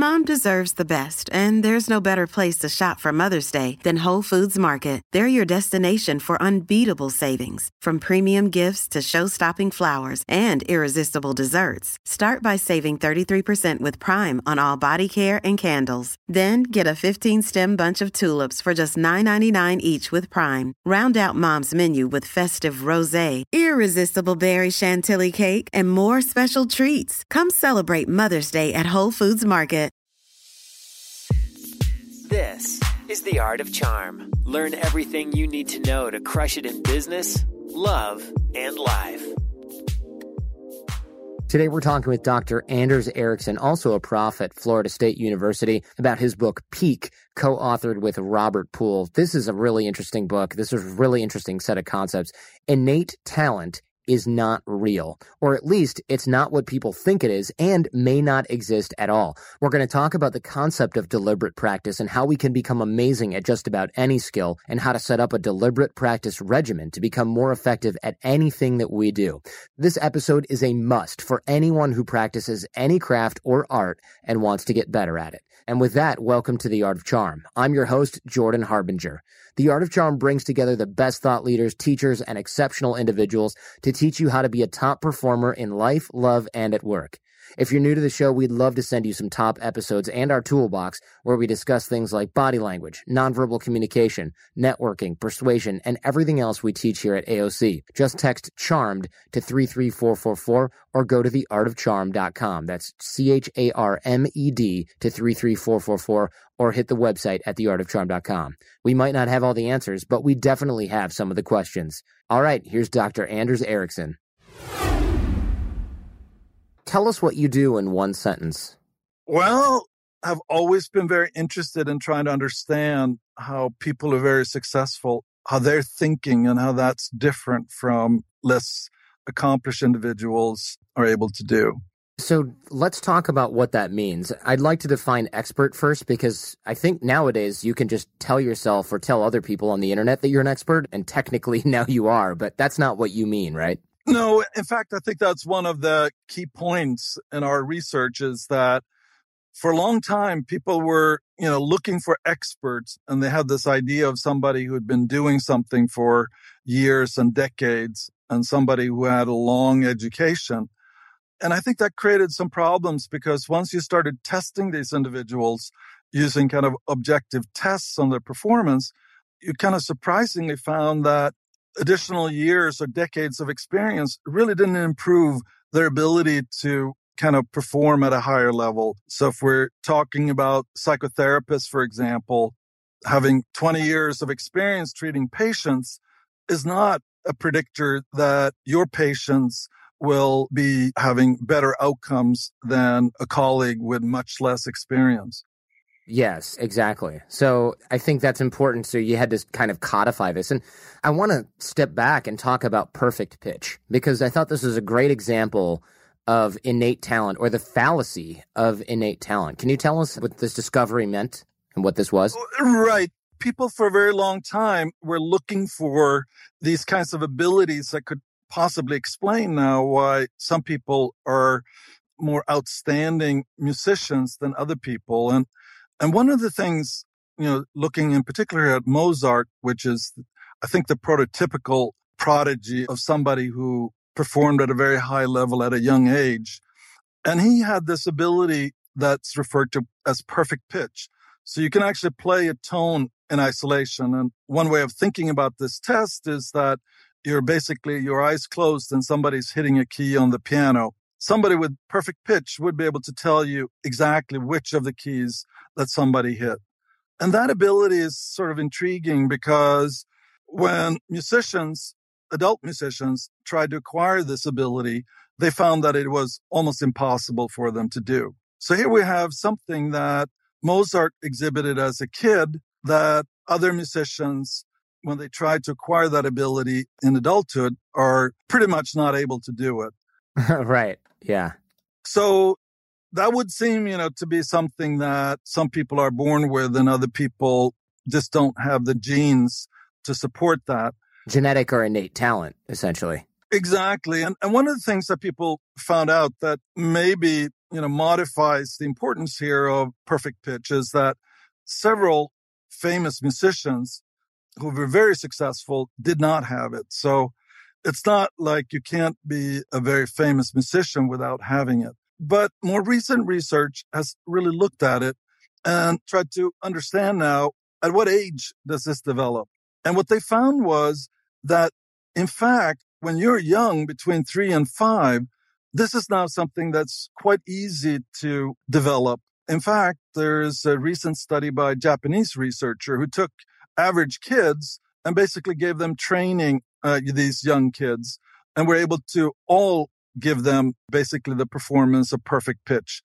Mom deserves the best, and there's no better place to shop for Mother's Day than Whole Foods Market. They're your destination for unbeatable savings, from premium gifts to show-stopping flowers and irresistible desserts. Start by saving 33% with Prime on all body care and candles. Then get a 15-stem bunch of tulips for just $9.99 each with Prime. Round out Mom's menu with festive rosé, irresistible berry chantilly cake, and more special treats. Come celebrate Mother's Day at Whole Foods Market. This is The Art of Charm. Learn everything you need to know to crush it in business, love, and life. Today we're talking with Dr. Anders Ericsson, also a prof at Florida State University, about his book Peak, co-authored with Robert Poole. This is a really interesting book. This is a really interesting set of concepts. Innate talent is not real, or at least it's not what people think it is and may not exist at all. We're going to talk about the concept of deliberate practice and how we can become amazing at just about any skill and how to set up a deliberate practice regimen to become more effective at anything that we do. This episode is a must for anyone who practices any craft or art and wants to get better at it. And with that, welcome to The Art of Charm. I'm your host, Jordan Harbinger. The Art of Charm brings together the best thought leaders, teachers, and exceptional individuals to teach you how to be a top performer in life, love, and at work. If you're new to the show, we'd love to send you some top episodes and our toolbox where we discuss things like body language, nonverbal communication, networking, persuasion, and everything else we teach here at AOC. Just text CHARMED to 33444 or go to theartofcharm.com. That's CHARMED to 33444 or hit the website at theartofcharm.com. We might not have all the answers, but we definitely have some of the questions. All right, here's Dr. Anders Ericsson. Tell us what you do in one sentence. Well, I've always been very interested in trying to understand how people are very successful, how they're thinking, and how that's different from less accomplished individuals are able to do. So let's talk about what that means. I'd like to define expert first, because I think nowadays you can just tell yourself or tell other people on the internet that you're an expert, and technically now you are, but that's not what you mean, right? No, in fact, I think that's one of the key points in our research is that for a long time, people were, looking for experts, and they had this idea of somebody who had been doing something for years and decades and somebody who had a long education. And I think that created some problems because once you started testing these individuals using kind of objective tests on their performance, you kind of surprisingly found that additional years or decades of experience really didn't improve their ability to kind of perform at a higher level. So if we're talking about psychotherapists, for example, having 20 years of experience treating patients is not a predictor that your patients will be having better outcomes than a colleague with much less experience. Yes, exactly. So I think that's important. So you had to kind of codify this. And I want to step back and talk about perfect pitch, because I thought this was a great example of innate talent, or the fallacy of innate talent. Can you tell us what this discovery meant and what this was? Right. People for a very long time were looking for these kinds of abilities that could possibly explain now why some people are more outstanding musicians than other people. And one of the things, looking in particular at Mozart, which is, I think, the prototypical prodigy of somebody who performed at a very high level at a young age. And he had this ability that's referred to as perfect pitch. So you can actually play a tone in isolation. And one way of thinking about this test is that you're basically your eyes closed and somebody's hitting a key on the piano. Somebody with perfect pitch would be able to tell you exactly which of the keys that somebody hit. And that ability is sort of intriguing because when adult musicians, tried to acquire this ability, they found that it was almost impossible for them to do. So here we have something that Mozart exhibited as a kid that other musicians, when they try to acquire that ability in adulthood, are pretty much not able to do it. Right. Yeah. So that would seem, to be something that some people are born with and other people just don't have the genes to support that. Genetic or innate talent, essentially. Exactly. And one of the things that people found out that maybe, modifies the importance here of perfect pitch is that several famous musicians who were very successful did not have it. So it's not like you can't be a very famous musician without having it. But more recent research has really looked at it and tried to understand now, at what age does this develop? And what they found was that, in fact, when you're young, between 3 and 5, this is now something that's quite easy to develop. In fact, there's a recent study by a Japanese researcher who took average kids and basically gave them training, these young kids, and were able to all give them basically the performance of perfect pitch.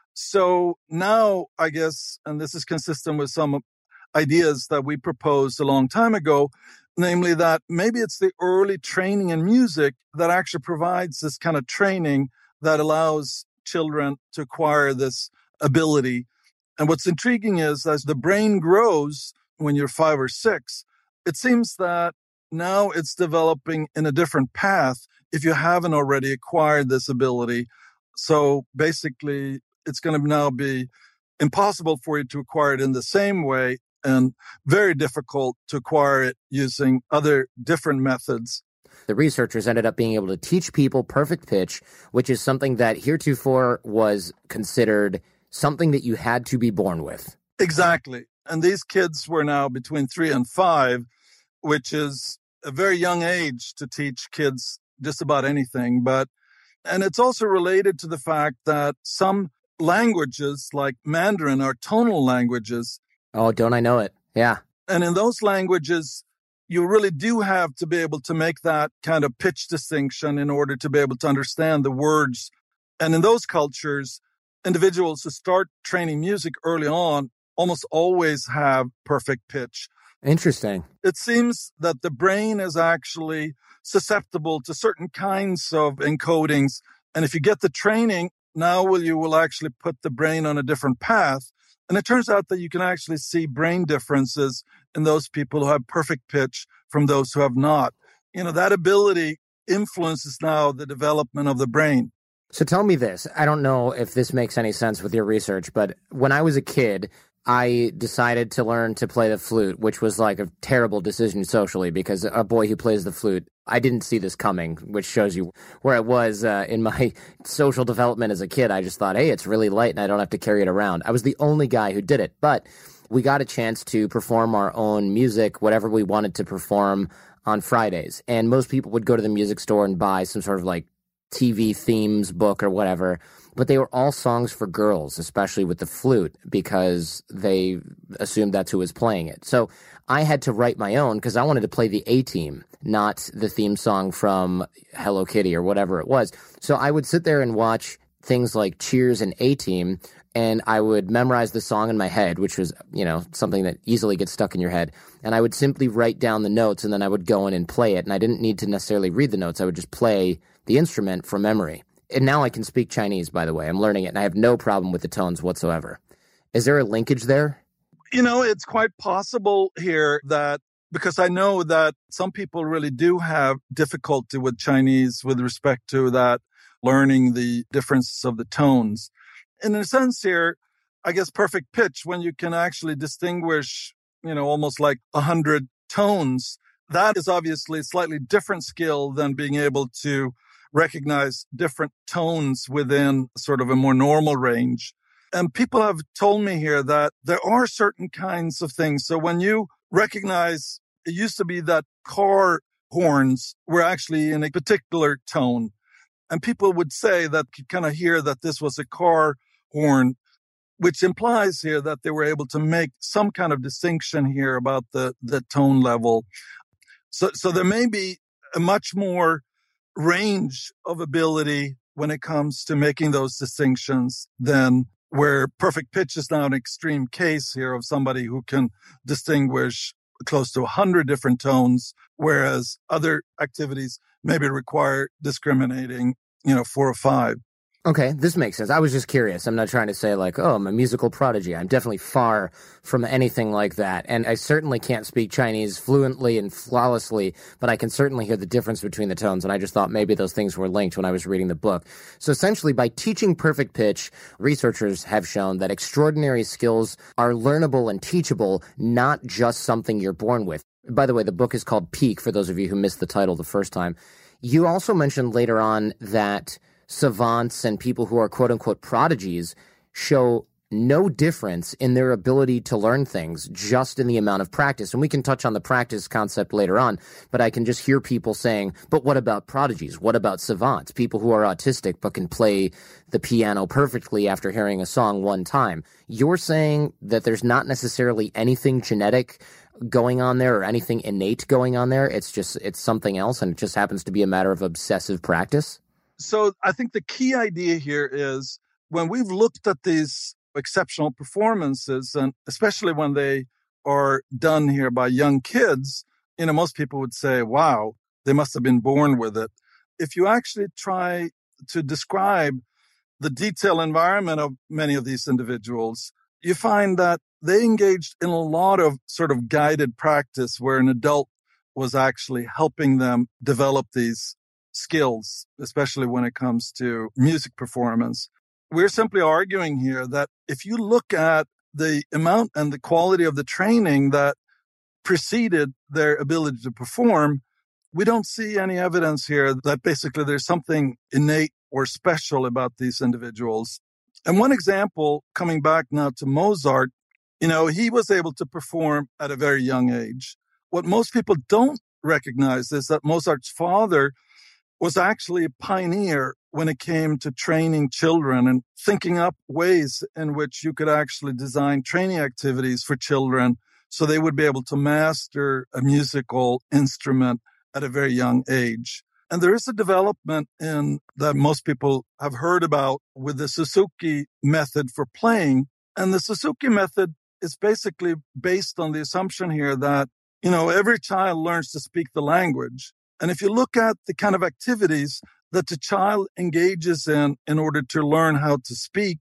So now, I guess, and this is consistent with some ideas that we proposed a long time ago, namely that maybe it's the early training in music that actually provides this kind of training that allows children to acquire this ability. And what's intriguing is, as the brain grows when you're 5 or 6, it seems that now it's developing in a different path if you haven't already acquired this ability. So basically, it's going to now be impossible for you to acquire it in the same way, and very difficult to acquire it using other different methods. The researchers ended up being able to teach people perfect pitch, which is something that heretofore was considered something that you had to be born with. Exactly. And these kids were now between 3 and 5, which is a very young age to teach kids just about anything. And it's also related to the fact that some languages like Mandarin are tonal languages. Oh, don't I know it? Yeah. And in those languages, you really do have to be able to make that kind of pitch distinction in order to be able to understand the words. And in those cultures, individuals who start training music early on almost always have perfect pitch. Interesting. It seems that the brain is actually susceptible to certain kinds of encodings. And if you get the training, now you will actually put the brain on a different path. And it turns out that you can actually see brain differences in those people who have perfect pitch from those who have not. That ability influences now the development of the brain. So tell me this. I don't know if this makes any sense with your research, but when I was a kid, I decided to learn to play the flute, which was like a terrible decision socially because a boy who plays the flute, I didn't see this coming, which shows you where I was in my social development as a kid. I just thought, hey, it's really light and I don't have to carry it around. I was the only guy who did it, but we got a chance to perform our own music, whatever we wanted to perform on Fridays. And most people would go to the music store and buy some sort of like TV themes book or whatever, but they were all songs for girls, especially with the flute, because they assumed that's who was playing it. So I had to write my own because I wanted to play the A-Team, not the theme song from Hello Kitty or whatever it was. So I would sit there and watch things like Cheers and A-Team, and I would memorize the song in my head, which was, something that easily gets stuck in your head. And I would simply write down the notes, and then I would go in and play it. And I didn't need to necessarily read the notes. I would just play the instrument from memory. And now I can speak Chinese, by the way. I'm learning it, and I have no problem with the tones whatsoever. Is there a linkage there? It's quite possible here that, because I know that some people really do have difficulty with Chinese with respect to that, learning the differences of the tones. In a sense here, I guess perfect pitch, when you can actually distinguish, almost like 100 tones, that is obviously a slightly different skill than being able to recognize different tones within sort of a more normal range. And people have told me here that there are certain kinds of things. So when you recognize, it used to be that car horns were actually in a particular tone. And people would say that you kind of hear that this was a car horn, which implies here that they were able to make some kind of distinction here about the tone level. So there may be a much more range of ability when it comes to making those distinctions than where perfect pitch is now an extreme case here of somebody who can distinguish close to 100 different tones, whereas other activities maybe require discriminating, 4 or 5. Okay, this makes sense. I was just curious. I'm not trying to say like, oh, I'm a musical prodigy. I'm definitely far from anything like that. And I certainly can't speak Chinese fluently and flawlessly, but I can certainly hear the difference between the tones. And I just thought maybe those things were linked when I was reading the book. So essentially, by teaching perfect pitch, researchers have shown that extraordinary skills are learnable and teachable, not just something you're born with. By the way, the book is called Peak, for those of you who missed the title the first time. You also mentioned later on that savants and people who are quote-unquote prodigies show no difference in their ability to learn things just in the amount of practice. And we can touch on the practice concept later on, but I can just hear people saying, but what about prodigies? What about savants? People who are autistic but can play the piano perfectly after hearing a song one time. You're saying that there's not necessarily anything genetic going on there or anything innate going on there. It's something else, and it just happens to be a matter of obsessive practice? So I think the key idea here is when we've looked at these exceptional performances, and especially when they are done here by young kids, most people would say, wow, they must have been born with it. If you actually try to describe the detailed environment of many of these individuals, you find that they engaged in a lot of sort of guided practice where an adult was actually helping them develop these skills, especially when it comes to music performance. We're simply arguing here that if you look at the amount and the quality of the training that preceded their ability to perform, we don't see any evidence here that basically there's something innate or special about these individuals. And one example, coming back now to Mozart, he was able to perform at a very young age. What most people don't recognize is that Mozart's father was actually a pioneer when it came to training children and thinking up ways in which you could actually design training activities for children so they would be able to master a musical instrument at a very young age. And there is a development that most people have heard about with the Suzuki method for playing. And the Suzuki method is basically based on the assumption here that, every child learns to speak the language. And if you look at the kind of activities that the child engages in order to learn how to speak,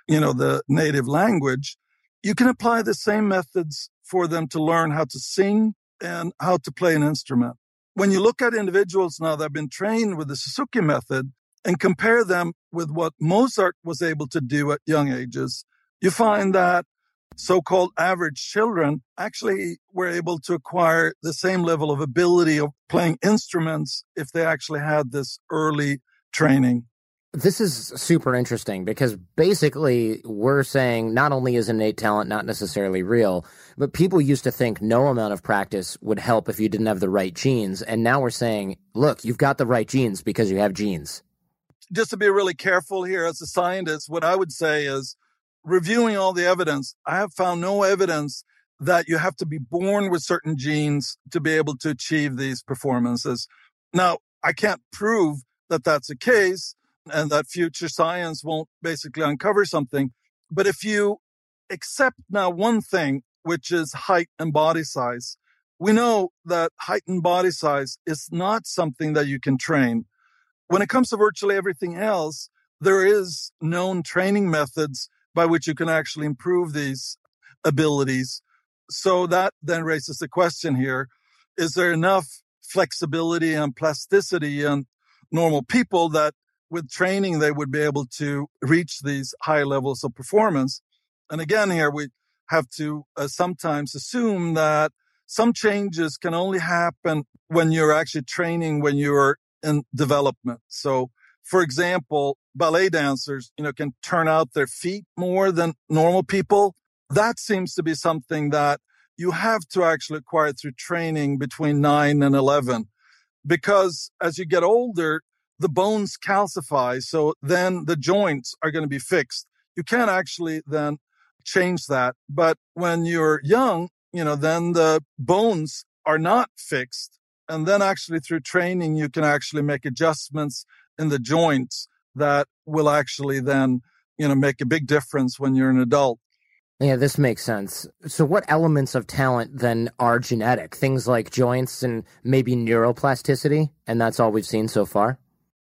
the native language, you can apply the same methods for them to learn how to sing and how to play an instrument. When you look at individuals now that have been trained with the Suzuki method and compare them with what Mozart was able to do at young ages, you find that so-called average children actually were able to acquire the same level of ability of playing instruments if they actually had this early training. This is super interesting because basically we're saying not only is innate talent not necessarily real, but people used to think no amount of practice would help if you didn't have the right genes. And now we're saying, look, you've got the right genes because you have genes. Just to be really careful here as a scientist, what I would say is, reviewing all the evidence, I have found no evidence that you have to be born with certain genes to be able to achieve these performances. Now, I can't prove that that's the case and that future science won't basically uncover something. But if you accept now one thing, which is height and body size, we know that height and body size is not something that you can train. When it comes to virtually everything else, there is known training methods by which you can actually improve these abilities. So that then raises the question here, is there enough flexibility and plasticity in normal people that with training they would be able to reach these high levels of performance? And again, here we have to sometimes assume that some changes can only happen when you're actually training, when you're in development. So, for example, ballet dancers, can turn out their feet more than normal people. That seems to be something that you have to actually acquire through training between 9 and 11, because as you get older, the bones calcify. So then the joints are going to be fixed. You can't actually then change that. But when you're young, then the bones are not fixed. And then actually through training, you can actually make adjustments in the joints that will actually then, make a big difference when you're an adult. Yeah, this makes sense. So what elements of talent then are genetic? Things like joints and maybe neuroplasticity? And that's all we've seen so far?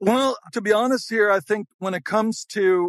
Well, to be honest here, I think when it comes to,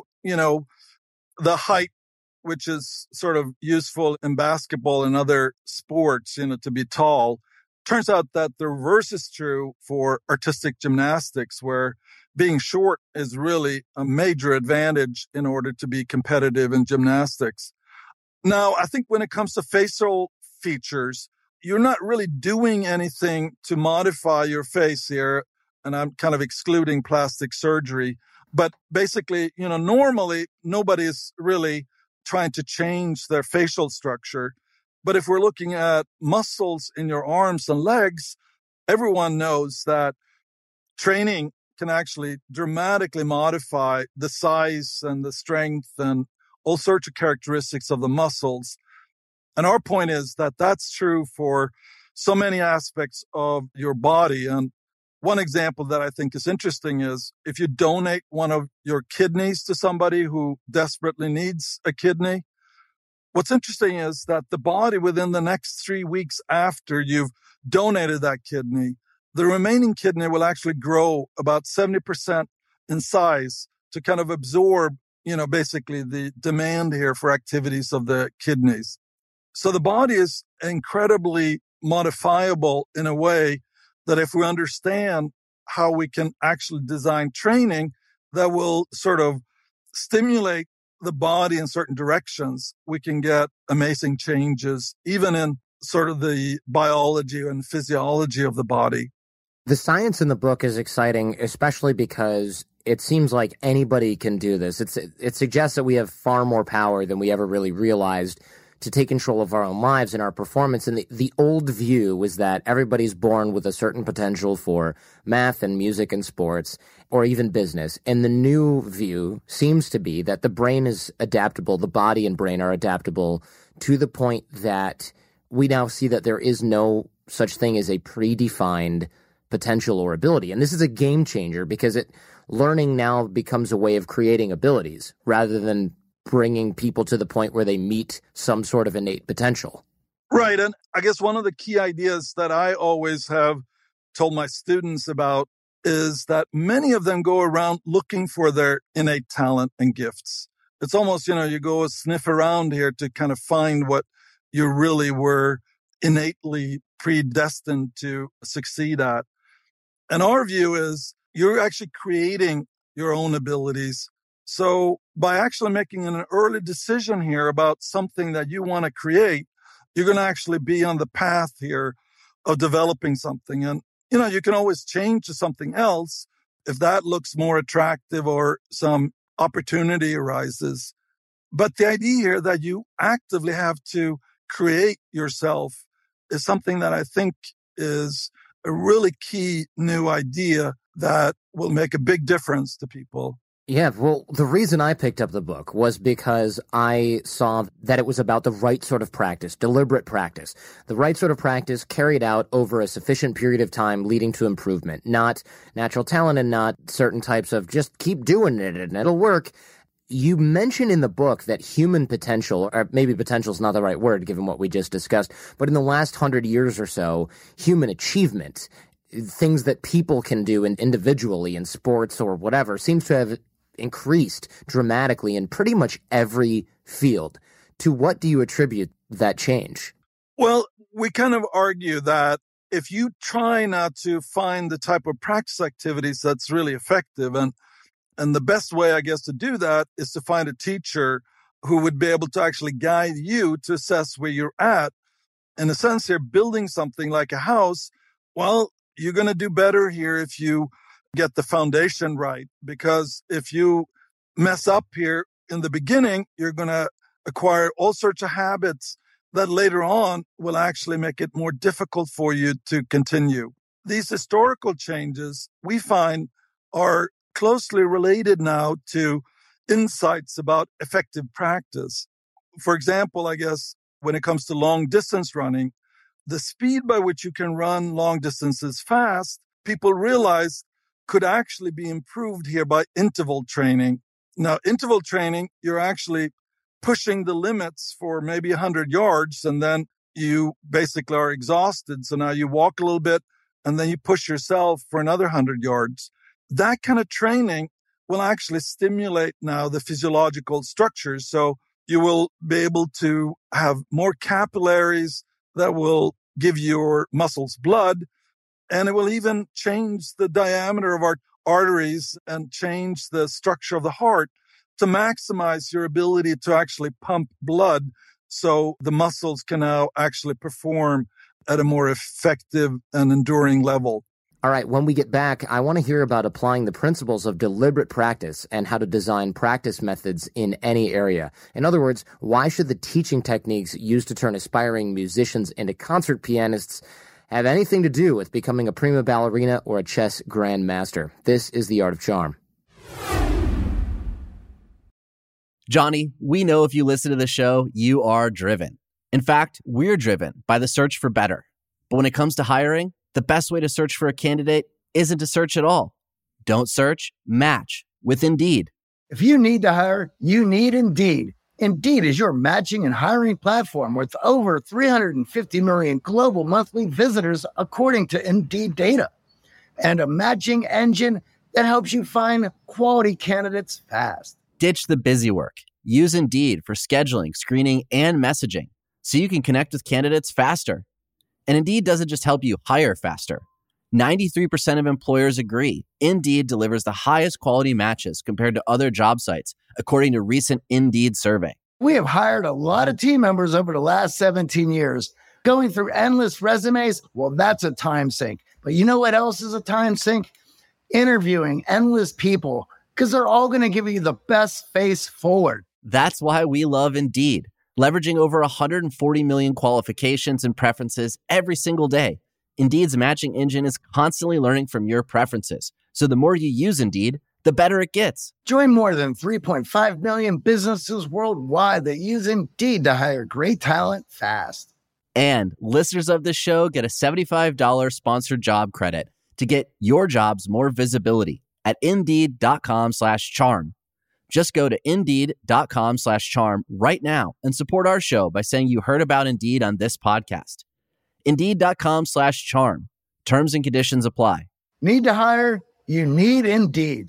the height, which is sort of useful in basketball and other sports, to be tall, turns out that the reverse is true for artistic gymnastics, where being short is really a major advantage in order to be competitive in gymnastics. Now, I think when it comes to facial features, you're not really doing anything to modify your face here. And I'm kind of excluding plastic surgery. But basically, normally nobody is really trying to change their facial structure. But if we're looking at muscles in your arms and legs, everyone knows that training can actually dramatically modify the size and the strength and all sorts of characteristics of the muscles. And our point is that that's true for so many aspects of your body. And one example that I think is interesting is if you donate one of your kidneys to somebody who desperately needs a kidney, what's interesting is that the body within the next 3 weeks after you've donated that kidney, the remaining kidney will actually grow about 70% in size to kind of absorb, basically the demand here for activities of the kidneys. So the body is incredibly modifiable in a way that if we understand how we can actually design training that will sort of stimulate the body in certain directions, we can get amazing changes, even in sort of the biology and physiology of the body. The science in the book is exciting, especially because it seems like anybody can do this. It suggests that we have far more power than we ever really realized to take control of our own lives and our performance. And the old view was that everybody's born with a certain potential for math and music and sports or even business. And the new view seems to be that the brain is adaptable, the body and brain are adaptable to the point that we now see that there is no such thing as a predefined potential or ability. And this is a game changer because learning now becomes a way of creating abilities rather than bringing people to the point where they meet some sort of innate potential. Right. And I guess one of the key ideas that I always have told my students about is that many of them go around looking for their innate talent and gifts. It's almost, you go sniff around here to kind of find what you really were innately predestined to succeed at. And our view is you're actually creating your own abilities. So by actually making an early decision here about something that you want to create, you're going to actually be on the path here of developing something. And, you can always change to something else if that looks more attractive or some opportunity arises. But the idea here that you actively have to create yourself is something that I think is a really key new idea that will make a big difference to people. Yeah, well, the reason I picked up the book was because I saw that it was about the right sort of practice, deliberate practice, the right sort of practice carried out over a sufficient period of time leading to improvement, not natural talent and not certain types of just keep doing it and it'll work. You mention in the book that human potential, or maybe potential is not the right word given what we just discussed, but in the last 100 years or so, human achievement, things that people can do individually in sports or whatever, seems to have increased dramatically in pretty much every field. To what do you attribute that change? Well, we kind of argue that if you try not to find the type of practice activities that's really effective, and the best way, I guess, to do that is to find a teacher who would be able to actually guide you to assess where you're at. In a sense, you're building something like a house. Well, you're going to do better here if you get the foundation right, because if you mess up here in the beginning, you're going to acquire all sorts of habits that later on will actually make it more difficult for you to continue. These historical changes we find are closely related now to insights about effective practice. For example, I guess when it comes to long distance running, the speed by which you can run long distances fast, people realize could actually be improved here by interval training. Now, interval training, you're actually pushing the limits for maybe 100 yards, and then you basically are exhausted. So now you walk a little bit, and then you push yourself for another 100 yards. that kind of training will actually stimulate now the physiological structures. So you will be able to have more capillaries that will give your muscles blood, and it will even change the diameter of our arteries and change the structure of the heart to maximize your ability to actually pump blood, so the muscles can now actually perform at a more effective and enduring level. All right, when we get back, I want to hear about applying the principles of deliberate practice and how to design practice methods in any area. In other words, why should the teaching techniques used to turn aspiring musicians into concert pianists have anything to do with becoming a prima ballerina or a chess grandmaster? This is The Art of Charm. Johnny, we know if you listen to the show, you are driven. In fact, we're driven by the search for better. But when it comes to hiring, the best way to search for a candidate isn't to search at all. Don't search, match with Indeed. If you need to hire, you need Indeed. Indeed is your matching and hiring platform with over 350 million global monthly visitors, according to Indeed data, and a matching engine that helps you find quality candidates fast. Ditch the busy work. Use Indeed for scheduling, screening, and messaging so you can connect with candidates faster. And Indeed doesn't just help you hire faster. 93% of employers agree Indeed delivers the highest quality matches compared to other job sites, according to a recent Indeed survey. We have hired a lot of team members over the last 17 years. Going through endless resumes, well, that's a time sink. But you know what else is a time sink? Interviewing endless people, because they're all going to give you the best face forward. That's why we love Indeed, leveraging over 140 million qualifications and preferences every single day. Indeed's matching engine is constantly learning from your preferences. So the more you use Indeed, the better it gets. Join more than 3.5 million businesses worldwide that use Indeed to hire great talent fast. And listeners of this show get a $75 sponsored job credit to get your jobs more visibility at Indeed.com/charm. Just go to Indeed.com/charm right now and support our show by saying you heard about Indeed on this podcast. Indeed.com/charm. Terms and conditions apply. Need to hire? You need Indeed.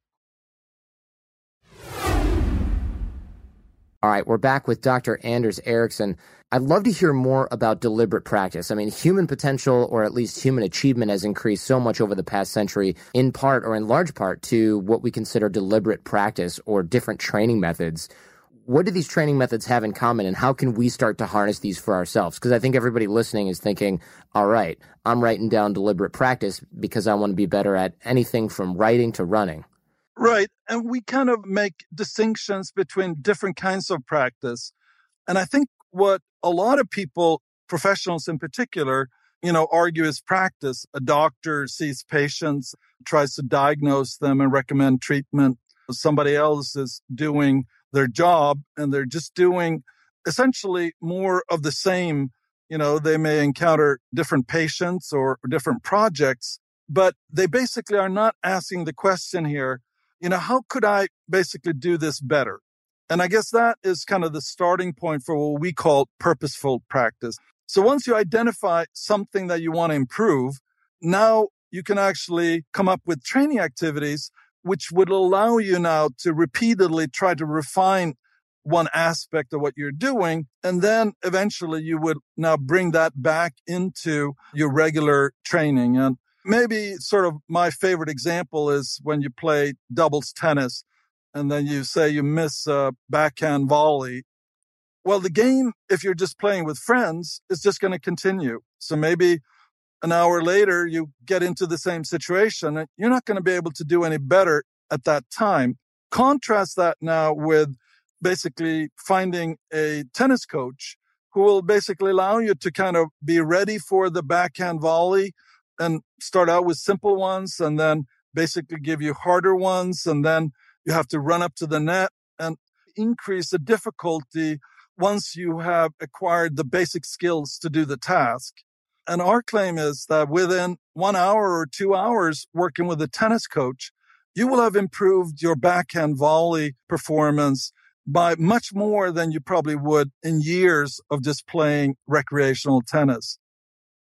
All right, we're back with Dr. Anders Ericsson. I'd love to hear more about deliberate practice. I mean, human potential, or at least human achievement, has increased so much over the past century, in part or in large part to what we consider deliberate practice or different training methods. What do these training methods have in common, and how can we start to harness these for ourselves? Because I think everybody listening is thinking, all right, I'm writing down deliberate practice because I want to be better at anything from writing to running. Right. And we kind of make distinctions between different kinds of practice. And I think what a lot of people, professionals in particular, argue is practice. A doctor sees patients, tries to diagnose them and recommend treatment. Somebody else is doing their job and they're just doing essentially more of the same. They may encounter different patients or different projects, but they basically are not asking the question here, how could I basically do this better? And I guess that is kind of the starting point for what we call purposeful practice. So once you identify something that you want to improve, now you can actually come up with training activities which would allow you now to repeatedly try to refine one aspect of what you're doing. And then eventually you would now bring that back into your regular training. And maybe sort of my favorite example is when you play doubles tennis and then you say you miss a backhand volley. Well, the game, if you're just playing with friends, is just going to continue. So maybe an hour later, you get into the same situation and you're not going to be able to do any better at that time. Contrast that now with basically finding a tennis coach who will basically allow you to kind of be ready for the backhand volley and start out with simple ones and then basically give you harder ones. And then you have to run up to the net and increase the difficulty once you have acquired the basic skills to do the task. And our claim is that within 1 hour or 2 hours working with a tennis coach, you will have improved your backhand volley performance by much more than you probably would in years of just playing recreational tennis.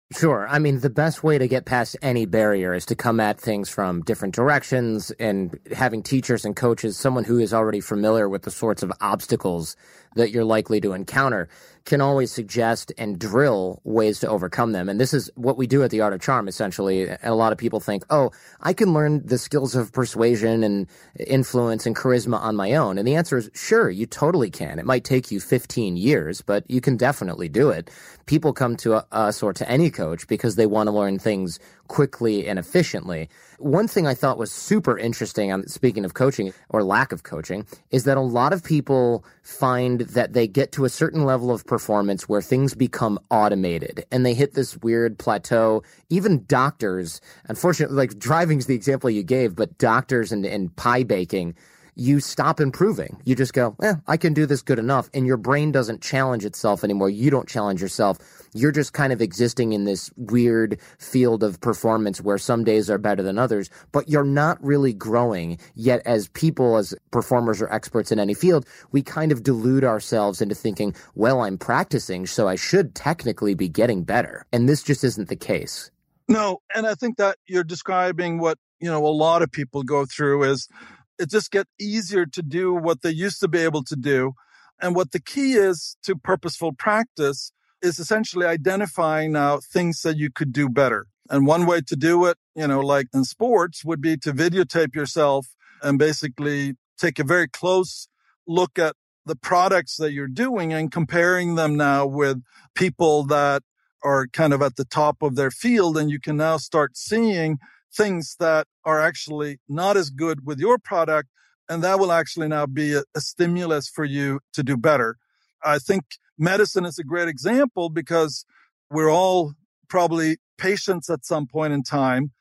Sure. I mean, the best way to get past any barrier is to come at things from different directions, and having teachers and coaches, someone who is already familiar with the sorts of obstacles that you're likely to encounter, can always suggest and drill ways to overcome them. And this is what we do at The Art of Charm, essentially. And a lot of people think, oh, I can learn the skills of persuasion and influence and charisma on my own. And the answer is, sure, you totally can. It might take you 15 years, but you can definitely do it. People come to us or to any coach because they want to learn things quickly and efficiently. One thing I thought was super interesting, on speaking of coaching or lack of coaching, is that a lot of people find that they get to a certain level of performance where things become automated and they hit this weird plateau. Even doctors, unfortunately, like driving's the example you gave, but doctors and pie baking, you stop improving. You just go, I can do this good enough. And your brain doesn't challenge itself anymore. You don't challenge yourself. You're just kind of existing in this weird field of performance where some days are better than others, but you're not really growing. Yet as people, as performers or experts in any field, we kind of delude ourselves into thinking, well, I'm practicing, so I should technically be getting better. And this just isn't the case. No, and I think that you're describing what, a lot of people go through is it just gets easier to do what they used to be able to do. And what the key is to purposeful practice is essentially identifying now things that you could do better. And one way to do it, like in sports, would be to videotape yourself and basically take a very close look at the products that you're doing and comparing them now with people that are kind of at the top of their field. And you can now start seeing things that are actually not as good with your product. And that will actually now be a stimulus for you to do better. I think medicine is a great example because we're all probably patients at some point in time.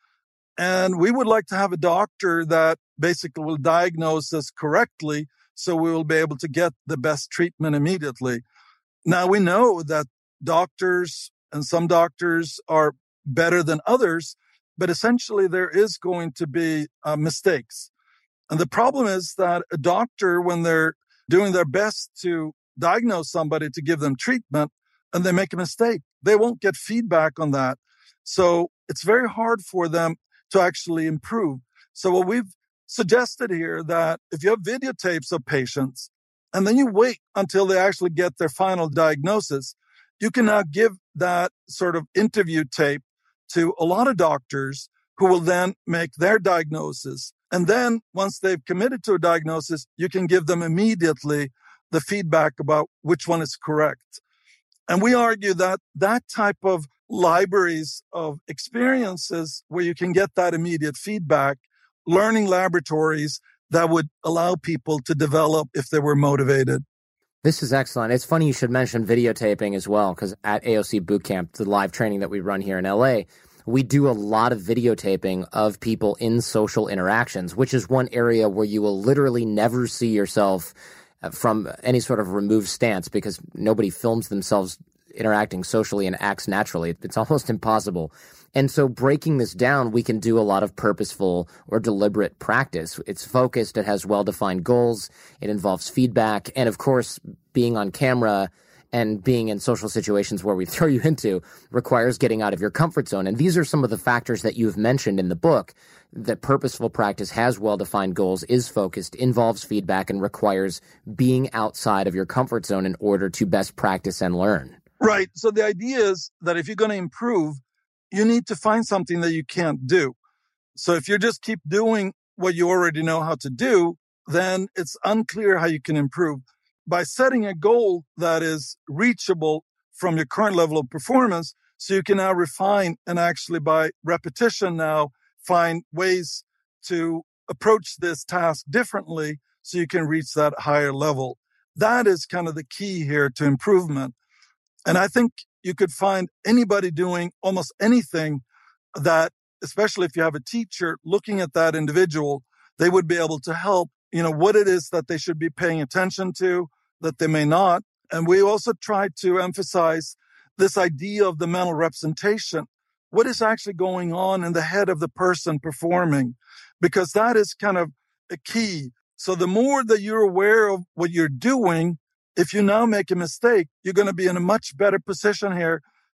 And we would like to have a doctor that basically will diagnose us correctly so we will be able to get the best treatment immediately. Now, we know that doctors and some doctors are better than others, but essentially there is going to be mistakes. And the problem is that a doctor, when they're doing their best to diagnose somebody to give them treatment and they make a mistake, they won't get feedback on that. So it's very hard for them to actually improve. So what we've suggested here, that if you have videotapes of patients and then you wait until they actually get their final diagnosis, you can now give that sort of interview tape to a lot of doctors who will then make their diagnosis. And then once they've committed to a diagnosis, you can give them immediately the feedback about which one is correct. And we argue that that type of libraries of experiences where you can get that immediate feedback, learning laboratories that would allow people to develop if they were motivated. This is excellent. It's funny you should mention videotaping as well, because at AOC Bootcamp, the live training that we run here in LA, we do a lot of videotaping of people in social interactions, which is one area where you will literally never see yourself from any sort of removed stance, because nobody films themselves interacting socially and acts naturally. It's almost impossible. And so breaking this down, we can do a lot of purposeful or deliberate practice. It's focused. It has well-defined goals. It involves feedback. And of course, being on camera and being in social situations where we throw you into requires getting out of your comfort zone. And these are some of the factors that you've mentioned in the book, that purposeful practice has well-defined goals, is focused, involves feedback, and requires being outside of your comfort zone in order to best practice and learn. Right. So the idea is that if you're going to improve, you need to find something that you can't do. So if you just keep doing what you already know how to do, then it's unclear how you can improve. By setting a goal that is reachable from your current level of performance, so you can now refine and actually by repetition now find ways to approach this task differently so you can reach that higher level. That is kind of the key here to improvement. And I think you could find anybody doing almost anything that, especially if you have a teacher looking at that individual, they would be able to help, what it is that they should be paying attention to, that they may not. And we also try to emphasize this idea of the mental representation. What is actually going on in the head of the person performing? Because that is kind of a key. So the more that you're aware of what you're doing, if you now make a mistake, you're going to be in a much better position here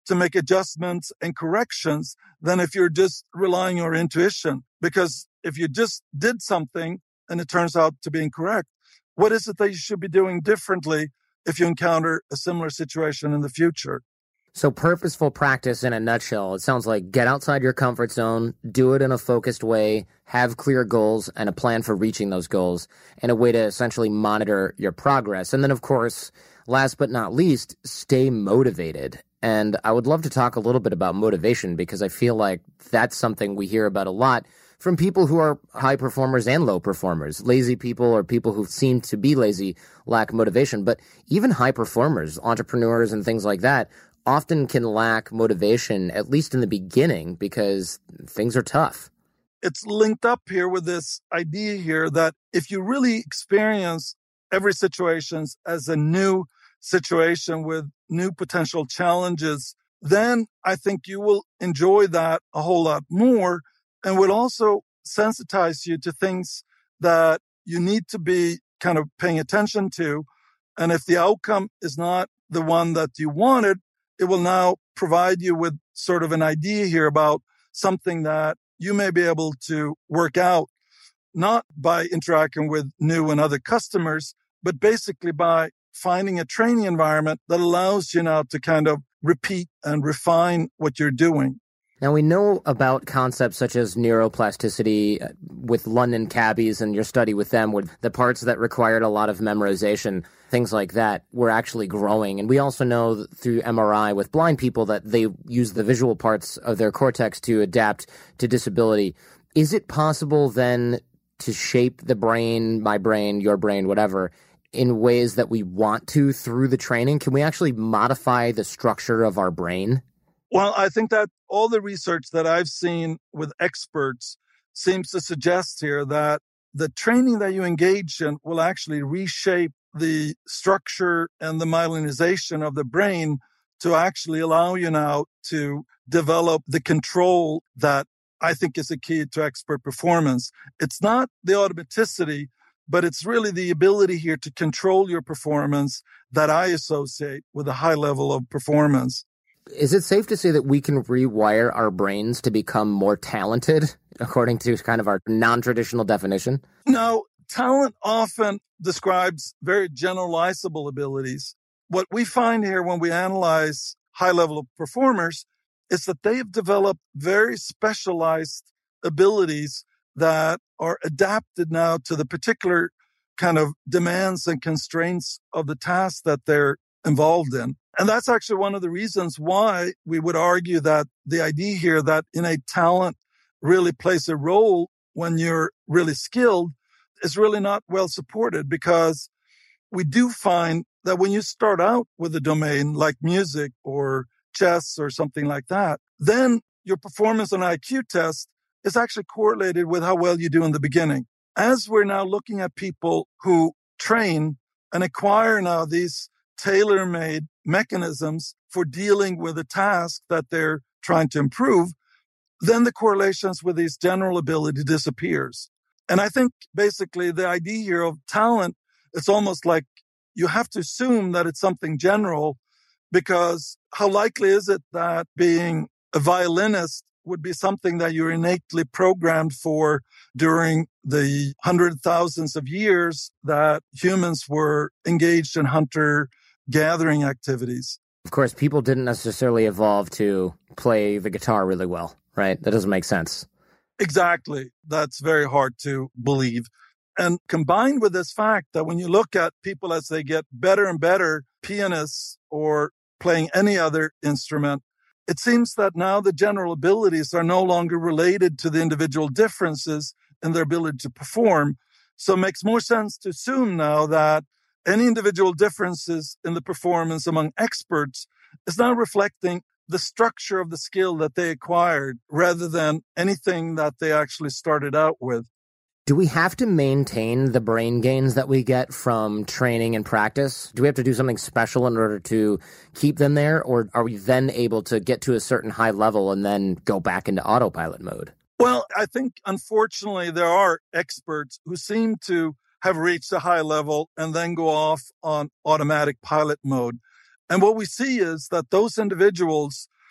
to make adjustments and corrections than if you're just relying on your intuition. Because if you just did something and it turns out to be incorrect, what is it that you should be doing differently if you encounter a similar situation in the future? So purposeful practice in a nutshell, it sounds like get outside your comfort zone, do it in a focused way, have clear goals and a plan for reaching those goals, and a way to essentially monitor your progress. And then, of course, last but not least, stay motivated. And I would love to talk a little bit about motivation because I feel like that's something we hear about a lot from people who are high performers and low performers. Lazy people or people who seem to be lazy lack motivation. But even high performers, entrepreneurs and things like that, often can lack motivation, at least in the beginning, because things are tough. It's linked up here with this idea here that if you really experience every situation as a new situation with new potential challenges, then I think you will enjoy that a whole lot more and will also sensitize you to things that you need to be kind of paying attention to. And if the outcome is not the one that you wanted, it will now provide you with sort of an idea here about something that you may be able to work out, not by interacting with new and other customers, but basically by finding a training environment that allows you now to kind of repeat and refine what you're doing. Now, we know about concepts such as neuroplasticity with London cabbies and your study with them, where the parts that required a lot of memorization, things like that, were actually growing. And we also know through MRI with blind people that they use the visual parts of their cortex to adapt to disability. Is it possible then to shape the brain, my brain, your brain, whatever, in ways that we want to through the training? Can we actually modify the structure of our brain? Well, I think that all the research that I've seen with experts seems to suggest here that the training that you engage in will actually reshape the structure and the myelinization of the brain to actually allow you now to develop the control that I think is a key to expert performance. It's not the automaticity, but it's really the ability here to control your performance that I associate with a high level of performance. Is it safe to say that we can rewire our brains to become more talented, according to kind of our non-traditional definition? No, talent often describes very generalizable abilities. What we find here when we analyze high-level performers is that they have developed very specialized abilities that are adapted now to the particular kind of demands and constraints of the task that they're involved in. And that's actually one of the reasons why we would argue that the idea here that innate talent really plays a role when you're really skilled is really not well supported, because we do find that when you start out with a domain like music or chess or something like that, then your performance on an IQ test is actually correlated with how well you do in the beginning. As we're now looking at people who train and acquire now these tailor-made mechanisms for dealing with a task that they're trying to improve, then the correlations with these general ability disappears. And I think basically the idea here of talent, it's almost like you have to assume that it's something general, because how likely is it that being a violinist would be something that you're innately programmed for during the hundreds of thousands of years that humans were engaged in hunter-gathering activities? Of course, people didn't necessarily evolve to play the guitar really well, right? That doesn't make sense. Exactly. That's very hard to believe. And combined with this fact that when you look at people as they get better and better pianists or playing any other instrument, it seems that now the general abilities are no longer related to the individual differences in their ability to perform. So it makes more sense to assume now that any individual differences in the performance among experts is now reflecting the structure of the skill that they acquired rather than anything that they actually started out with. Do we have to maintain the brain gains that we get from training and practice? Do we have to do something special in order to keep them there? Or are we then able to get to a certain high level and then go back into autopilot mode? Well, I think, unfortunately, there are experts who seem to have reached a high level and then go off on automatic pilot mode. And what we see is that those individuals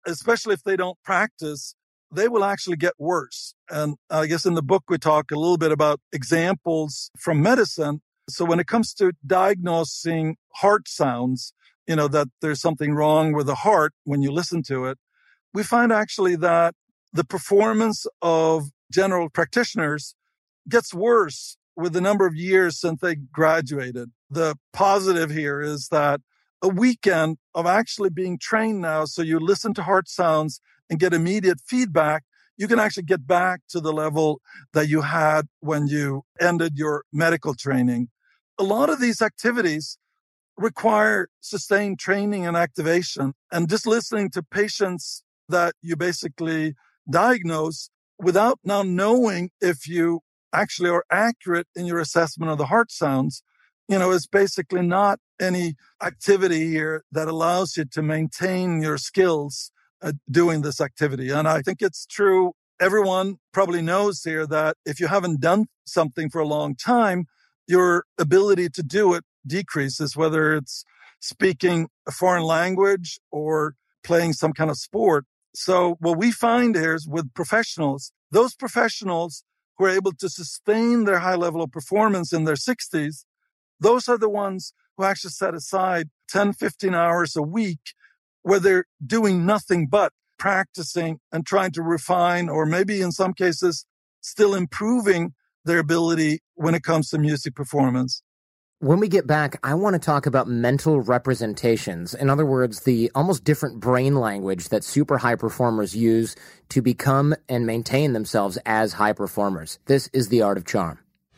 especially if they don't practice, they will actually get worse. And I guess in the book, we talk a little bit about examples from medicine. So when it comes to diagnosing heart sounds, that there's something wrong with the heart when you listen to it, we find actually that the performance of general practitioners gets worse with the number of years since they graduated. The positive here is that a weekend of actually being trained now, so you listen to heart sounds and get immediate feedback, you can actually get back to the level that you had when you ended your medical training. A lot of these activities require sustained training and activation, and just listening to patients that you basically diagnose without now knowing if you actually are accurate in your assessment of the heart sounds, is basically not any activity here that allows you to maintain your skills doing this activity. And I think it's true. Everyone probably knows here that if you haven't done something for a long time, your ability to do it decreases, whether it's speaking a foreign language or playing some kind of sport. So what we find here is with professionals, those professionals who are able to sustain their high level of performance in their 60s, those are the ones who actually set aside 10, 15 hours a week where they're doing nothing but practicing and trying to refine, or maybe in some cases still improving their ability when it comes to music performance. When we get back, I want to talk about mental representations. In other words, the almost different brain language that super high performers use to become and maintain themselves as high performers. This is The Art of Charm.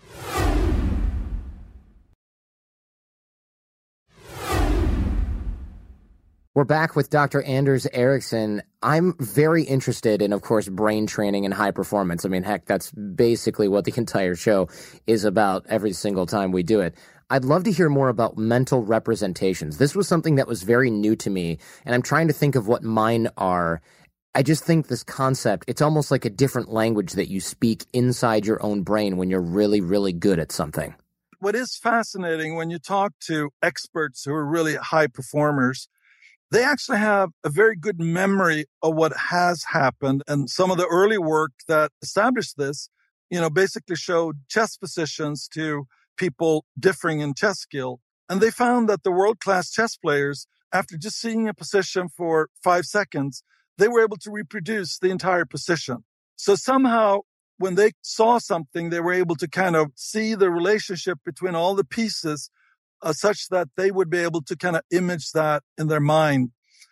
We're back with Dr. Anders Ericsson. I'm very interested in, of course, brain training and high performance. I mean, heck, that's basically what the entire show is about every single time we do it. I'd love to hear more about mental representations. This was something that was very new to me, and I'm trying to think of what mine are. I just think this concept, it's almost like a different language that you speak inside your own brain when you're really, really good at something. What is fascinating when you talk to experts who are really high performers, they actually have a very good memory of what has happened. And some of the early work that established this, basically showed chess positions to people differing in chess skill. And they found that the world-class chess players, after just seeing a position for 5 seconds, they were able to reproduce the entire position. So somehow, when they saw something, they were able to kind of see the relationship between all the pieces such that they would be able to kind of image that in their mind.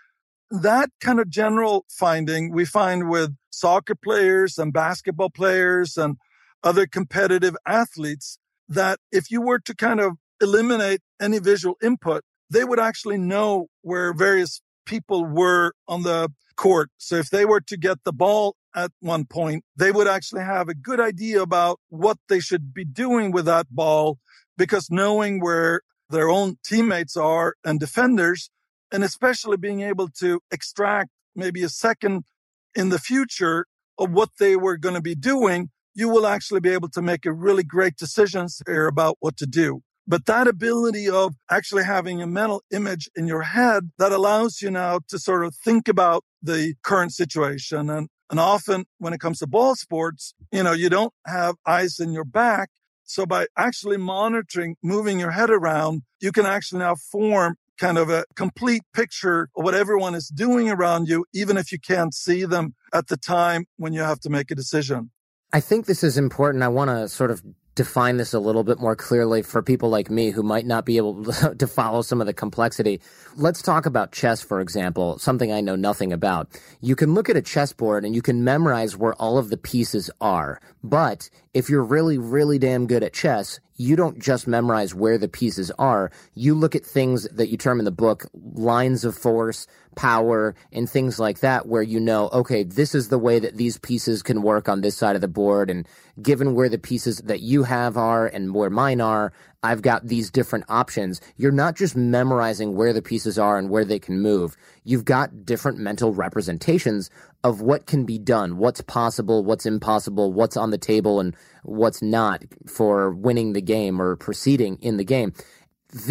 That kind of general finding we find with soccer players and basketball players and other competitive athletes, that if you were to kind of eliminate any visual input, they would actually know where various people were on the court. So if they were to get the ball at one point, they would actually have a good idea about what they should be doing with that ball, because knowing where their own teammates are and defenders, and especially being able to extract maybe a second in the future of what they were going to be doing, you will actually be able to make a really great decisions here about what to do. But that ability of actually having a mental image in your head that allows you now to sort of think about the current situation. And often when it comes to ball sports, you don't have eyes in your back. So by actually monitoring, moving your head around, you can actually now form kind of a complete picture of what everyone is doing around you, even if you can't see them at the time when you have to make a decision. I think this is important. I want to sort of define this a little bit more clearly for people like me who might not be able to follow some of the complexity. Let's talk about chess, for example, something I know nothing about. You can look at a chessboard and you can memorize where all of the pieces are. But if you're really, really damn good at chess, you don't just memorize where the pieces are. You look at things that you term in the book, lines of force, power, and things like that, where you know, okay, this is the way that these pieces can work on this side of the board. And given where the pieces that you have are and where mine are, I've got these different options. You're not just memorizing where the pieces are and where they can move. You've got different mental representations of what can be done, what's possible, what's impossible, what's on the table, and what's not for winning the game or proceeding in the game. This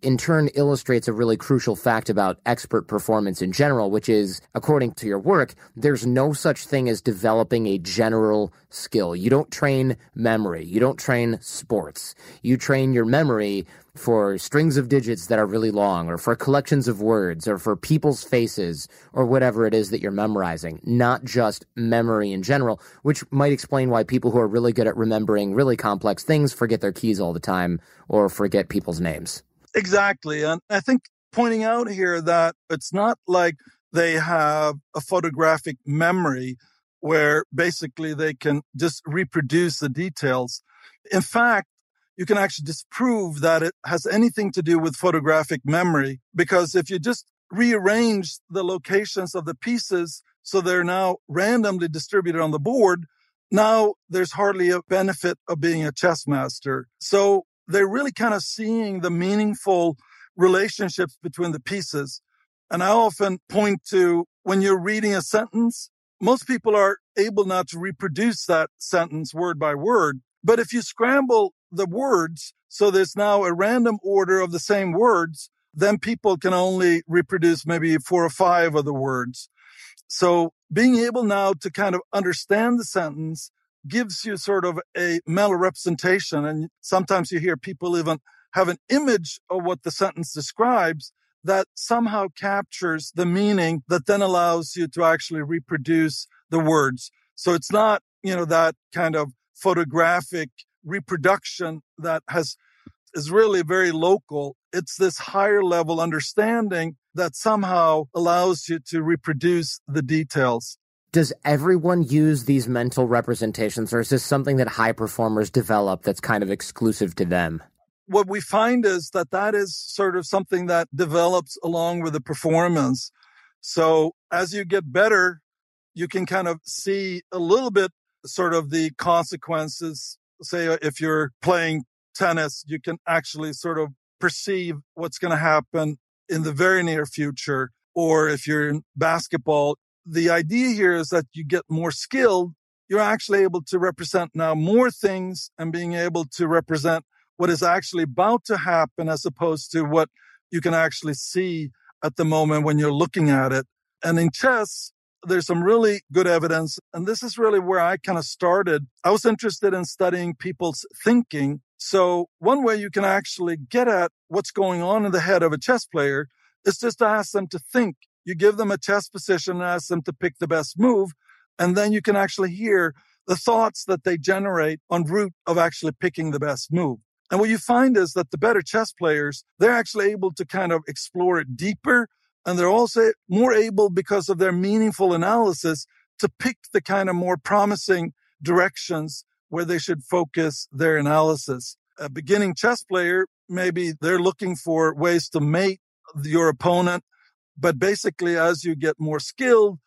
in turn illustrates a really crucial fact about expert performance in general, which is, according to your work, there's no such thing as developing a general skill. You don't train memory. You don't train sports. You train your memory for strings of digits that are really long, or for collections of words, or for people's faces, or whatever it is that you're memorizing, not just memory in general, which might explain why people who are really good at remembering really complex things forget their keys all the time or forget people's names. Exactly. And I think pointing out here that it's not like they have a photographic memory where basically they can just reproduce the details. In fact, you can actually disprove that it has anything to do with photographic memory, because if you just rearrange the locations of the pieces so they're now randomly distributed on the board, now there's hardly a benefit of being a chess master. So they're really kind of seeing the meaningful relationships between the pieces. And I often point to when you're reading a sentence, most people are able now to reproduce that sentence word by word. But if you scramble the words, so there's now a random order of the same words, then people can only reproduce maybe 4 or 5 of the words. So being able now to kind of understand the sentence gives you sort of a mental representation. And sometimes you hear people even have an image of what the sentence describes that somehow captures the meaning that then allows you to actually reproduce the words. So it's not, that kind of photographic reproduction that is really very local. It's this higher level understanding that somehow allows you to reproduce the details. Does everyone use these mental representations, or is this something that high performers develop that's kind of exclusive to them? What we find is that is sort of something that develops along with the performance. So as you get better, you can kind of see a little bit sort of the consequences. Say if you're playing tennis, you can actually sort of perceive what's going to happen in the very near future. Or if you're in basketball, the idea here is that you get more skilled. You're actually able to represent now more things and being able to represent what is actually about to happen as opposed to what you can actually see at the moment when you're looking at it. And in chess, there's some really good evidence. And this is really where I kind of started. I was interested in studying people's thinking. So one way you can actually get at what's going on in the head of a chess player is just to ask them to think. You give them a chess position and ask them to pick the best move. And then you can actually hear the thoughts that they generate en route of actually picking the best move. And what you find is that the better chess players, they're actually able to kind of explore it deeper. And they're also more able, because of their meaningful analysis, to pick the kind of more promising directions where they should focus their analysis. A beginning chess player, maybe they're looking for ways to mate your opponent. But basically, as you get more skilled,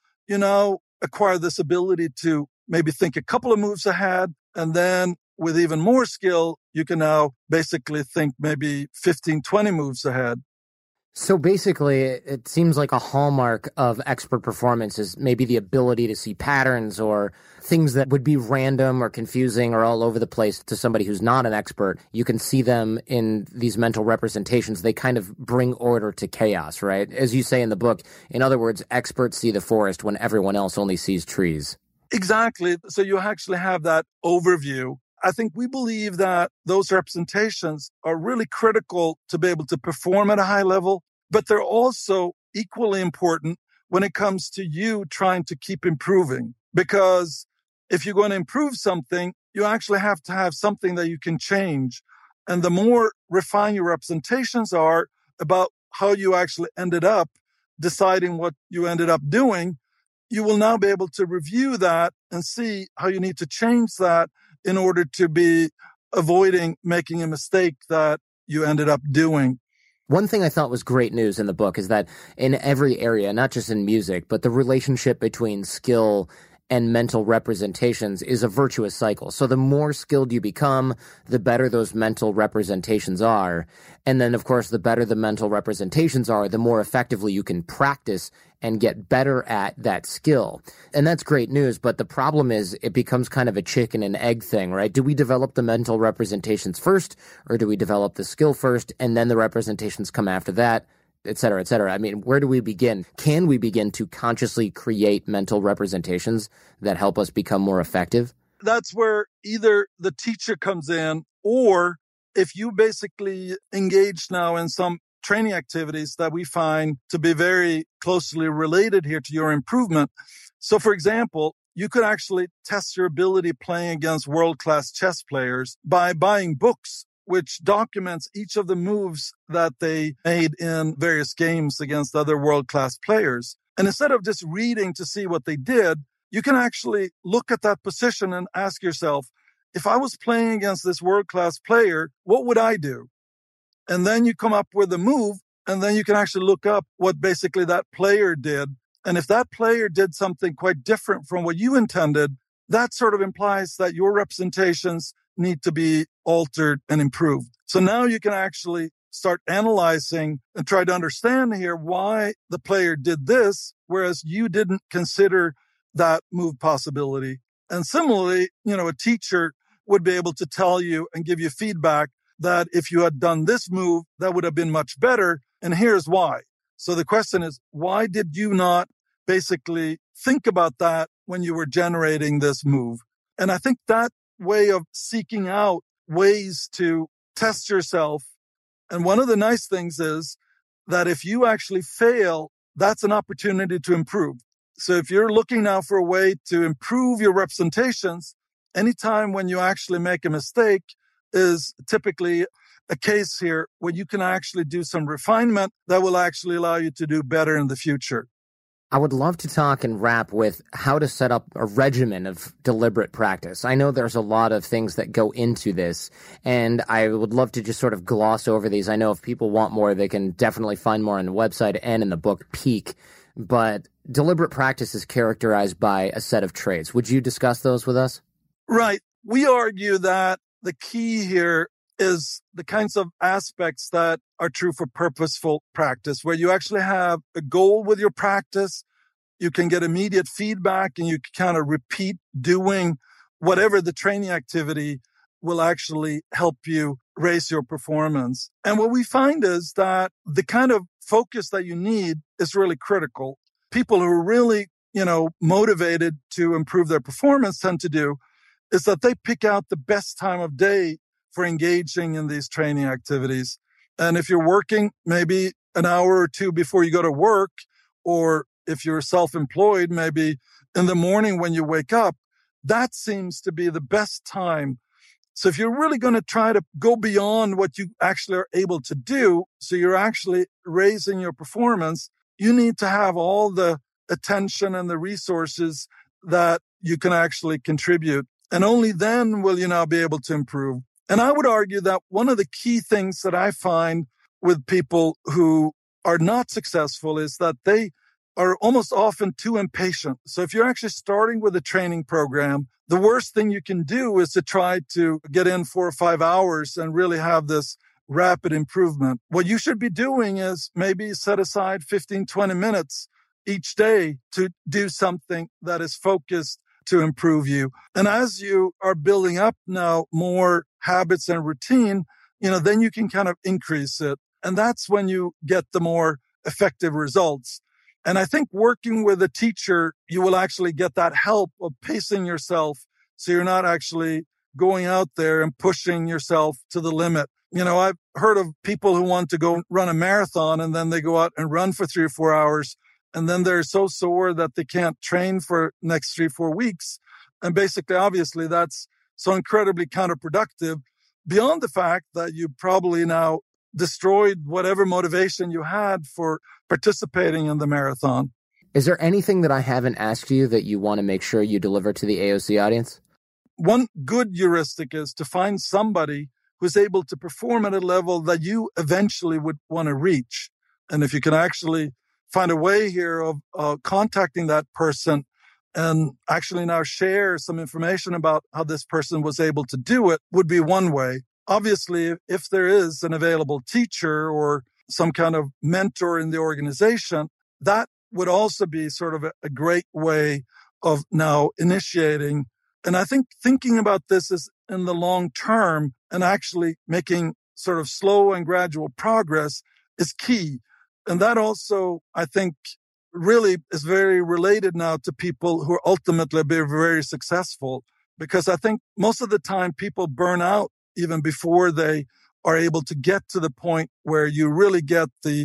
acquire this ability to maybe think a couple of moves ahead. And then with even more skill, you can now basically think maybe 15, 20 moves ahead. So basically, it seems like a hallmark of expert performance is maybe the ability to see patterns or things that would be random or confusing or all over the place to somebody who's not an expert. You can see them in these mental representations. They kind of bring order to chaos, right? As you say in the book, in other words, experts see the forest when everyone else only sees trees. Exactly. So you actually have that overview. I think we believe that those representations are really critical to be able to perform at a high level, but they're also equally important when it comes to you trying to keep improving. Because if you're going to improve something, you actually have to have something that you can change. And the more refined your representations are about how you actually ended up deciding what you ended up doing, you will now be able to review that and see how you need to change that in order to be avoiding making a mistake that you ended up doing. One thing I thought was great news in the book is that in every area, not just in music, but the relationship between skill and mental representations is a virtuous cycle. So the more skilled you become, the better those mental representations are. And then, of course, the better the mental representations are, the more effectively you can practice and get better at that skill. And that's great news, but the problem is it becomes kind of a chicken and egg thing, right? Do we develop the mental representations first, or do we develop the skill first, and then the representations come after that? Et cetera, et cetera. I mean, where do we begin? Can we begin to consciously create mental representations that help us become more effective? That's where either the teacher comes in, or if you basically engage now in some training activities that we find to be very closely related here to your improvement. So, for example, you could actually test your ability playing against world-class chess players by buying books which documents each of the moves that they made in various games against other world-class players. And instead of just reading to see what they did, you can actually look at that position and ask yourself, if I was playing against this world-class player, what would I do? And then you come up with a move, and then you can actually look up what basically that player did. And if that player did something quite different from what you intended, that sort of implies that your representations need to be altered and improved. So now you can actually start analyzing and try to understand here why the player did this, whereas you didn't consider that move possibility. And similarly, a teacher would be able to tell you and give you feedback that if you had done this move, that would have been much better. And here's why. So the question is, why did you not basically think about that when you were generating this move? And I think that way of seeking out ways to test yourself. And one of the nice things is that if you actually fail, that's an opportunity to improve. So if you're looking now for a way to improve your representations, anytime when you actually make a mistake is typically a case here where you can actually do some refinement that will actually allow you to do better in the future. I would love to talk and wrap with how to set up a regimen of deliberate practice. I know there's a lot of things that go into this, and I would love to just sort of gloss over these. I know if people want more, they can definitely find more on the website and in the book Peak. But deliberate practice is characterized by a set of traits. Would you discuss those with us? Right. We argue that the key here is the kinds of aspects that are true for purposeful practice, where you actually have a goal with your practice. You can get immediate feedback and you can kind of repeat doing whatever the training activity will actually help you raise your performance. And what we find is that the kind of focus that you need is really critical. People who are really, motivated to improve their performance tend to do is that they pick out the best time of day for engaging in these training activities. And if you're working maybe an hour or two before you go to work, or if you're self-employed, maybe in the morning when you wake up, that seems to be the best time. So if you're really going to try to go beyond what you actually are able to do, so you're actually raising your performance, you need to have all the attention and the resources that you can actually contribute. And only then will you now be able to improve. And I would argue that one of the key things that I find with people who are not successful is that they are almost often too impatient. So if you're actually starting with a training program, the worst thing you can do is to try to get in 4 or 5 hours and really have this rapid improvement. What you should be doing is maybe set aside 15, 20 minutes each day to do something that is focused to improve you. And as you are building up now more habits and routine, then you can kind of increase it. And that's when you get the more effective results. And I think working with a teacher, you will actually get that help of pacing yourself so you're not actually going out there and pushing yourself to the limit. I've heard of people who want to go run a marathon and then they go out and run for 3 or 4 hours. And then they're so sore that they can't train for next 3 or 4 weeks. And basically, obviously, that's so incredibly counterproductive, beyond the fact that you probably now destroyed whatever motivation you had for participating in the marathon. Is there anything that I haven't asked you that you want to make sure you deliver to the AOC audience? One good heuristic is to find somebody who's able to perform at a level that you eventually would want to reach. And if you can actually find a way here of contacting that person and actually now share some information about how this person was able to do it would be one way. Obviously, if there is an available teacher or some kind of mentor in the organization, that would also be sort of a great way of now initiating. And I think thinking about this is in the long term and actually making sort of slow and gradual progress is key. And that also, I think, really is very related now to people who ultimately be very successful, because I think most of the time people burn out even before they are able to get to the point where you really get the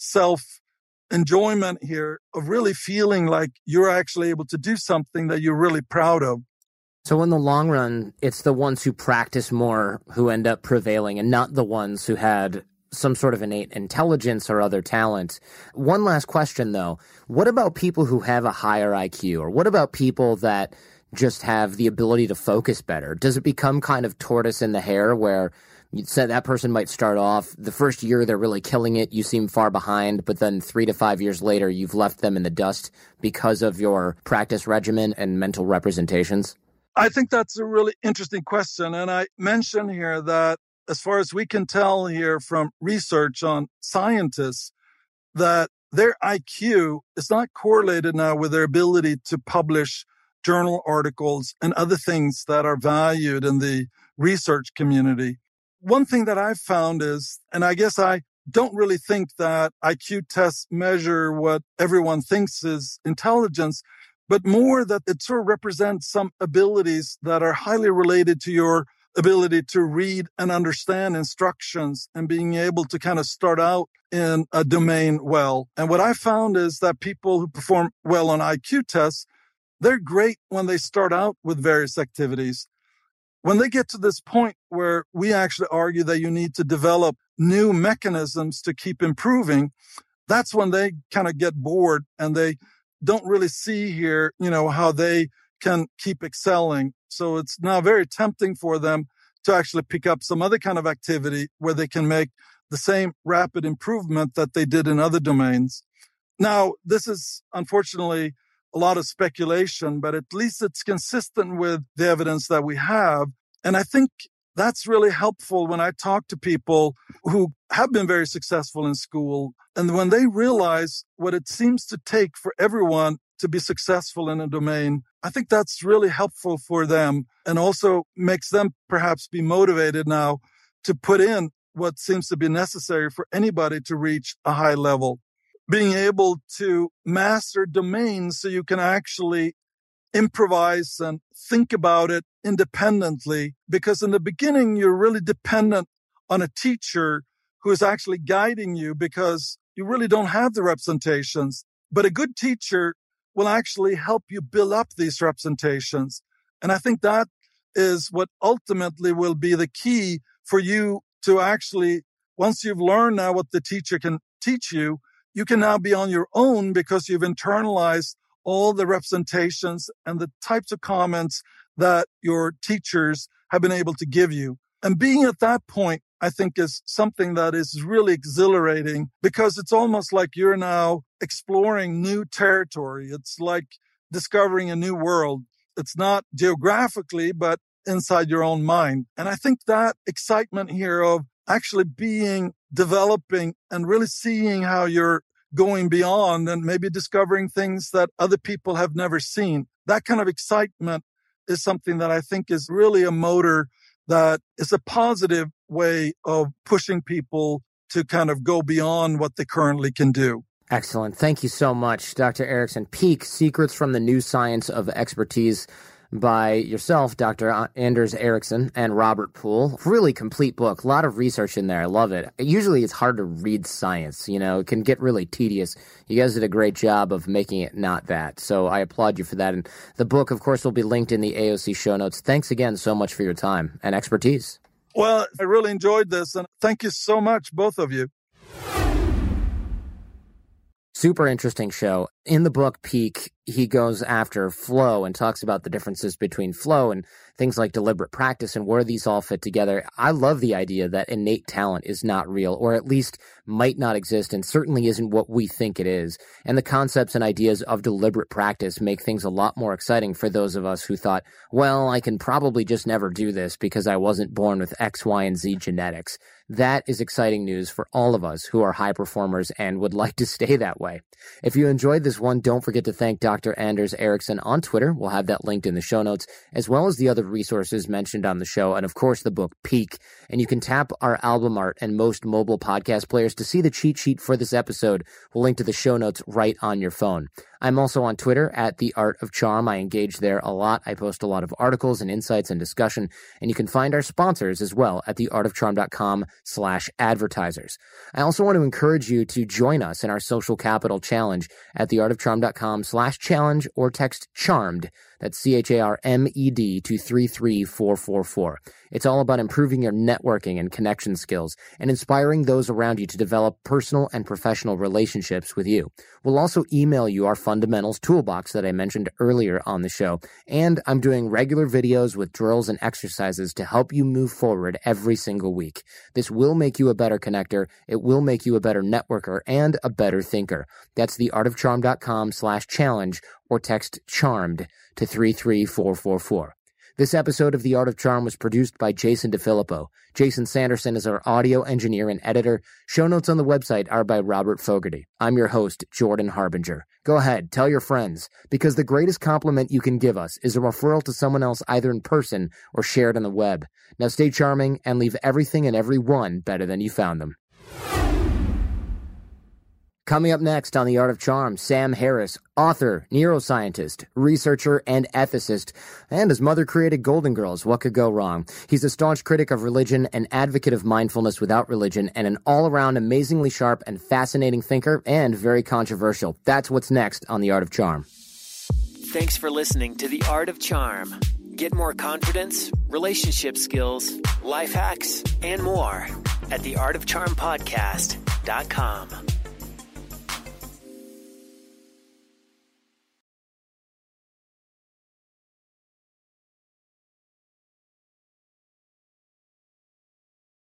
self-enjoyment here of really feeling like you're actually able to do something that you're really proud of. So in the long run, it's the ones who practice more who end up prevailing and not the ones who had some sort of innate intelligence or other talent. One last question, though. What about people who have a higher IQ? Or what about people that just have the ability to focus better? Does it become kind of tortoise in the hare where you said that person might start off the first year, they're really killing it, you seem far behind, but then 3 to 5 years later, you've left them in the dust because of your practice regimen and mental representations? I think that's a really interesting question. And I mentioned here that as far as we can tell here from research on scientists, that their IQ is not correlated now with their ability to publish journal articles and other things that are valued in the research community. One thing that I've found is, and I guess I don't really think that IQ tests measure what everyone thinks is intelligence, but more that it sort of represents some abilities that are highly related to your ability to read and understand instructions and being able to kind of start out in a domain well. And what I found is that people who perform well on IQ tests, they're great when they start out with various activities. When they get to this point where we actually argue that you need to develop new mechanisms to keep improving, that's when they kind of get bored and they don't really see here, how they can keep excelling. So it's now very tempting for them to actually pick up some other kind of activity where they can make the same rapid improvement that they did in other domains. Now, this is unfortunately a lot of speculation, but at least it's consistent with the evidence that we have. And I think that's really helpful when I talk to people who have been very successful in school. And when they realize what it seems to take for everyone to be successful in a domain, I think that's really helpful for them and also makes them perhaps be motivated now to put in what seems to be necessary for anybody to reach a high level. Being able to master domains so you can actually improvise and think about it independently, because in the beginning, you're really dependent on a teacher who is actually guiding you because you really don't have the representations. But a good teacher will actually help you build up these representations. And I think that is what ultimately will be the key for you to actually, once you've learned now what the teacher can teach you, you can now be on your own because you've internalized all the representations and the types of comments that your teachers have been able to give you. And being at that point, I think, is something that is really exhilarating because it's almost like you're now exploring new territory. It's like discovering a new world. It's not geographically, but inside your own mind. And I think that excitement here of actually developing and really seeing how you're going beyond and maybe discovering things that other people have never seen. That kind of excitement is something that I think is really a motor that is a positive way of pushing people to kind of go beyond what they currently can do. Excellent. Thank you so much, Dr. Ericsson. Peak: Secrets from the New Science of Expertise by yourself, Dr. Anders Ericsson, and Robert Poole. Really complete book. A lot of research in there. I love it. Usually it's hard to read science. It can get really tedious. You guys did a great job of making it not that. So I applaud you for that. And the book, of course, will be linked in the AOC show notes. Thanks again so much for your time and expertise. Well, I really enjoyed this. And thank you so much, both of you. Super interesting show. In the book Peak, he goes after flow and talks about the differences between flow and things like deliberate practice and where these all fit together. I love the idea that innate talent is not real, or at least might not exist, and certainly isn't what we think it is. And the concepts and ideas of deliberate practice make things a lot more exciting for those of us who thought, well, I can probably just never do this because I wasn't born with X, Y, and Z genetics. That is exciting news for all of us who are high performers and would like to stay that way. If you enjoyed this one, don't forget to thank Dr. Anders Ericsson on Twitter. We'll have that linked in the show notes, as well as the other resources mentioned on the show, and of course the book Peak. And you can tap our album art and most mobile podcast players to see the cheat sheet for this episode. We'll link to the show notes right on your phone. I'm also on Twitter at The Art of Charm. I engage there a lot. I post a lot of articles and insights and discussion, and you can find our sponsors as well at theartofcharm.com/advertisers. I also want to encourage you to join us in our social capital challenge at theartofcharm.com/challenge or text CHARMED. That's CHARMED to 33444. It's all about improving your networking and connection skills and inspiring those around you to develop personal and professional relationships with you. We'll also email you our fundamentals toolbox that I mentioned earlier on the show. And I'm doing regular videos with drills and exercises to help you move forward every single week. This will make you a better connector. It will make you a better networker and a better thinker. That's theartofcharm.com/challenge or text CHARMED to 33444. This episode of The Art of Charm was produced by Jason DeFilippo. Jason Sanderson is our audio engineer and editor. Show notes on the website are by Robert Fogarty. I'm your host, Jordan Harbinger. Go ahead, tell your friends, because the greatest compliment you can give us is a referral to someone else either in person or shared on the web. Now stay charming and leave everything and everyone better than you found them. Coming up next on The Art of Charm, Sam Harris, author, neuroscientist, researcher, and ethicist. And his mother created Golden Girls. What could go wrong? He's a staunch critic of religion, an advocate of mindfulness without religion, and an all-around amazingly sharp and fascinating thinker, and very controversial. That's what's next on The Art of Charm. Thanks for listening to The Art of Charm. Get more confidence, relationship skills, life hacks, and more at theartofcharmpodcast.com.